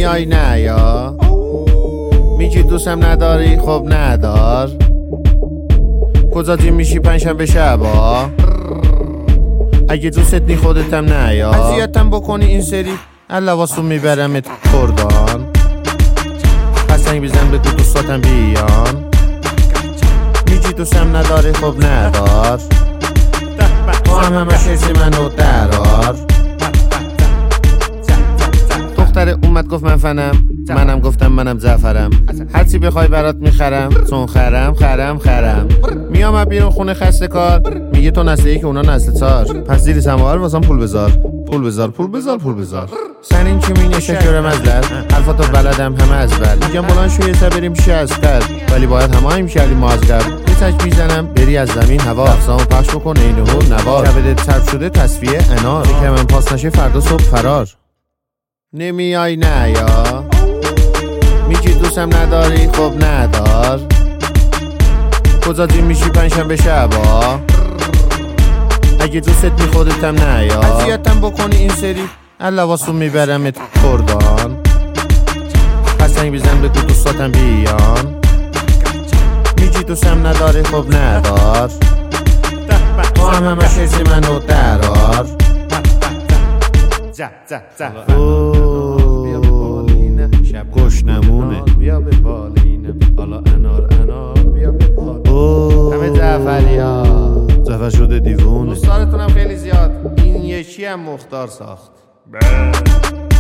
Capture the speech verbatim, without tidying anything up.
نمیای نه یا میگی دوستم نداری خب ندار کجاتی میشی پنجشنبه شبا اگه دوستت نی خودتم نیا اذیتم بکنی این سری اللواسون میبرمت کردان قشنگ بزن بگو دوستاتم بیان میگی دوستم نداری خب ندار تو هم همه شیرسی منو درار دختر اومد گفت من فنم منم گفتم منم زعفرم هرچی بخوای برات میخرم چون خرم خرم خرم میام بیرون خونه خسته کار میگه تو نسلی که اونا نسل تار پس زیر سماور واسم پول بذار پول بذار پول بذار پول بذار سن این که مینه شکر مزلت حرفاتو بلدم همه از بل میگم بلند شو یه سر بریم پیش از تر ولی باید همه هم کردیم ما از قبل یه تک میزنم بری از زمین هوا افزامو پخش بکن این هون نوار کبده ترب شده تصفیه انار که من پاس نشه فردا صبح فرار نمیای نه یا میگی دوستم نداری خب ندار کجاتی میشی پنجشنبه شبا اگه دوستت نی خودتم نیا اذیتم بکنی این سری اللواسون میبرمت کردان قشنگ بزن بگو دوستاتم بیان میگی دوستم نداری خب ندار تو هم همه شیرسی منو درار گوش نمونه بیا به بالینه حالا انار انار بیا به بالینه همه زعفری ها زعفر شده دیوونه دوستارتونم خیلی زیاد این یکی هم مختار ساخت